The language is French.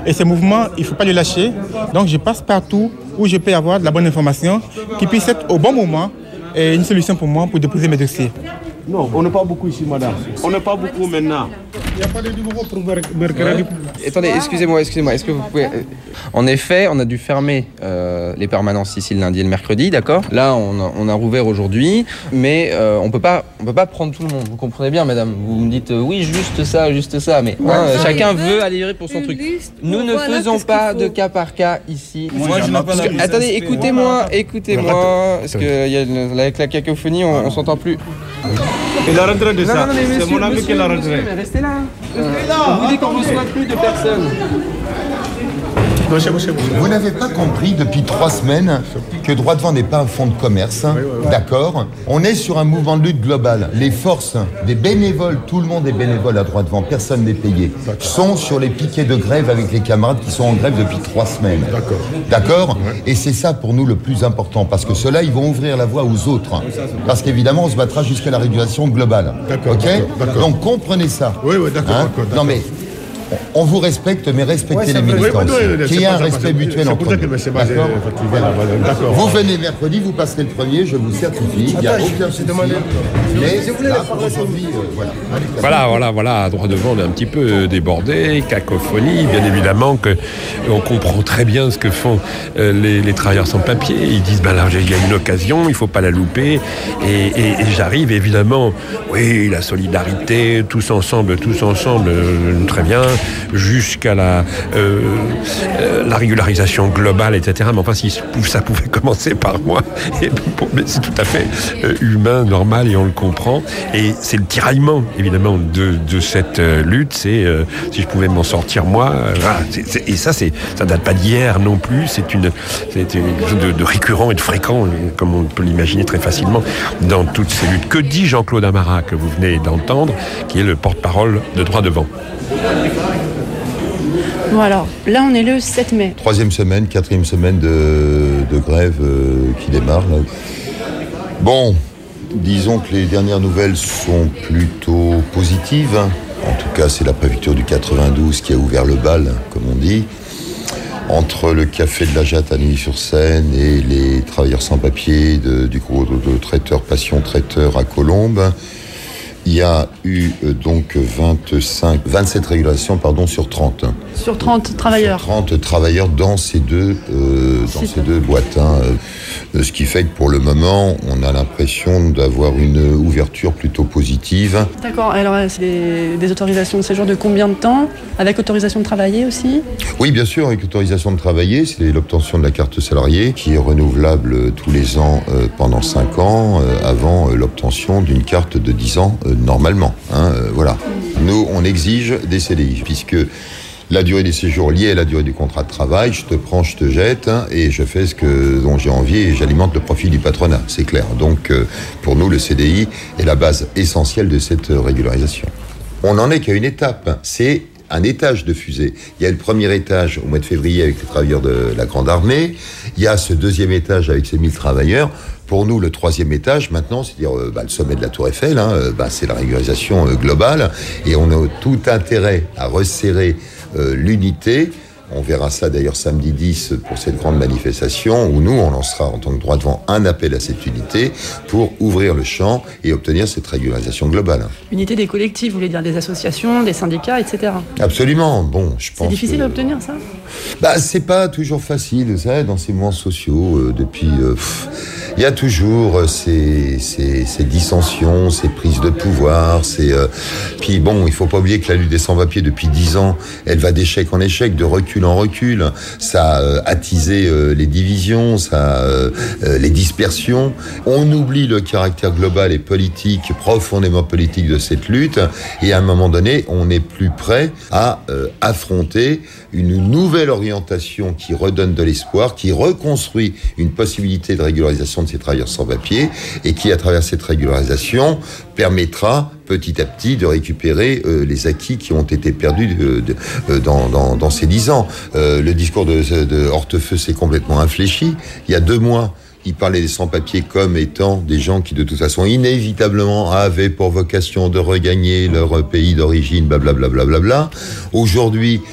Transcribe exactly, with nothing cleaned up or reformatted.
Et ces mouvements, il ne faut pas les lâcher. Donc je passe partout où je peux avoir de la bonne information qui puisse être au bon moment et une solution pour moi pour déposer mes dossiers. Non, on n'est pas beaucoup ici, madame. On n'est pas beaucoup maintenant. Il n'y a pas de numéro pour mercredi. Attendez, excusez-moi, excusez-moi. Est-ce que vous pouvez... En effet, on a dû fermer euh, les permanences ici le lundi et le mercredi, d'accord ? Là, on a, on a rouvert aujourd'hui, mais euh, on peut pas, on peut pas prendre tout le monde. Vous comprenez bien, madame. Vous me dites euh, oui, juste ça, juste ça, mais ouais, hein, chacun veut aller livrer pour son truc. Nous ne voilà, faisons pas de cas par cas ici. Moi, je n'ai pas que, attendez, écoutez-moi, écoutez-moi, parce que y a, avec la cacophonie, on, on s'entend plus. Il a rentré de non, ça. Non, non, c'est mon ami qui l'a rentré. Mais restez là. Euh, on vous dit qu'on ne reçoit plus de personnes. Vous n'avez pas compris depuis trois semaines que Droit Devant n'est pas un fonds de commerce, hein, d'accord ? On est sur un mouvement de lutte globale. Les forces des bénévoles, tout le monde est bénévole à Droit Devant, personne n'est payé, sont sur les piquets de grève avec les camarades qui sont en grève depuis trois semaines. D'accord. D'accord ? Et c'est ça pour nous le plus important, parce que ceux-là, ils vont ouvrir la voie aux autres. Parce qu'évidemment, on se battra jusqu'à la régulation globale. D'accord. Ok ? D'accord, d'accord. Donc comprenez ça. Oui, oui, d'accord. Hein ? d'accord non mais. On vous respecte, mais respectez ouais, les militants. Qu'il y ait un respect mutuel entre nous. D'accord. D'accord. Vous venez mercredi, vous passerez le premier, je vous certifie. Il n'y a aucun souci. Mais là, aujourd'hui, euh, voilà. Voilà, voilà, voilà. À Droit Devant, on est un petit peu débordé, cacophonie. Bien évidemment qu'on comprend très bien ce que font euh, les, les travailleurs sans papier. Ils disent, ben là, il y a une occasion, il ne faut pas la louper. Et, et, et j'arrive, évidemment, oui, la solidarité, tous ensemble, tous ensemble, euh, très bien. Jusqu'à la, euh, euh, la régularisation globale, et cetera. Mais enfin, si ça pouvait commencer par moi, et bon, mais c'est tout à fait euh, humain, normal, et on le comprend. Et c'est le tiraillement, évidemment, de, de cette euh, lutte. C'est euh, si je pouvais m'en sortir moi. Euh, voilà, c'est, c'est, et ça, c'est, ça date pas d'hier non plus. C'est une, c'est quelque chose de, de récurrent et de fréquent, comme on peut l'imaginer très facilement dans toutes ces luttes. Que dit Jean-Claude Amara, que vous venez d'entendre, qui est le porte-parole de Droit Devant? Bon alors, là on est le sept mai. Troisième semaine, quatrième semaine de, de grève euh, qui démarre. Là. Bon, disons que les dernières nouvelles sont plutôt positives. En tout cas, c'est la préfecture du quatre-vingt-douze qui a ouvert le bal, comme on dit. Entre le café de la Jatte à Neuilly-sur-Seine et les travailleurs sans papier de, du groupe de, de traiteurs Passion Traiteur à Colombes, il y a eu euh, donc vingt-cinq, vingt-sept régulations pardon, sur trente. Sur trente travailleurs. Sur trente travailleurs dans ces deux, euh, dans ces deux boîtes. Hein, euh, ce qui fait que pour le moment, on a l'impression d'avoir une ouverture plutôt positive. D'accord. Alors, c'est des, des autorisations de séjour de combien de temps ? Avec autorisation de travailler aussi ? Oui, bien sûr, avec autorisation de travailler. C'est l'obtention de la carte salariée qui est renouvelable tous les ans euh, pendant cinq ans euh, avant euh, l'obtention d'une carte de dix ans euh, normalement. Hein, euh, voilà. Nous, on exige des C D I puisque la durée des séjours liée à la durée du contrat de travail, je te prends, je te jette, hein, et je fais ce que, dont j'ai envie et j'alimente le profit du patronat, c'est clair. Donc, euh, pour nous, le C D I est la base essentielle de cette euh, régularisation. On n'en est qu'à une étape, c'est un étage de fusée. Il y a le premier étage au mois de février avec les travailleurs de la Grande Armée, il y a ce deuxième étage avec ces mille travailleurs. Pour nous, le troisième étage, maintenant, c'est-à-dire euh, bah, le sommet de la Tour Eiffel, hein, euh, bah, c'est la régularisation euh, globale, et on a tout intérêt à resserrer euh, l'unité. On verra ça d'ailleurs samedi dix pour cette grande manifestation où nous, on lancera en tant que Droit Devant un appel à cette unité pour ouvrir le champ et obtenir cette régularisation globale. Unité des collectifs, vous voulez dire des associations, des syndicats, et cetera. Absolument. Bon, je pense. C'est difficile que... d'obtenir ça ? Bah, c'est pas toujours facile, vous savez, dans ces mouvements sociaux, euh, depuis. Euh, pff, il y a toujours euh, ces, ces, ces dissensions, ces prises de pouvoir, ces. Euh... Puis bon, il faut pas oublier que la lutte des sans-papiers depuis dix ans, elle va d'échec en échec, de recul en recul. Ça a euh, attisé euh, les divisions, ça euh, euh, les dispersions. On oublie le caractère global et politique, profondément politique de cette lutte. Et à un moment donné, on n'est plus prêt à euh, affronter une nouvelle orientation qui redonne de l'espoir, qui reconstruit une possibilité de régularisation de ces travailleurs sans papier et qui, à travers cette régularisation, permettra petit à petit de récupérer euh, les acquis qui ont été perdus de, de, de, dans, dans, dans ces dix ans. Euh, le discours de, de Hortefeux s'est complètement infléchi. Il y a deux mois, il parlait des sans-papiers comme étant des gens qui, de toute façon, inévitablement avaient pour vocation de regagner leur pays d'origine, blablabla. Bla, bla, bla, bla. Aujourd'hui,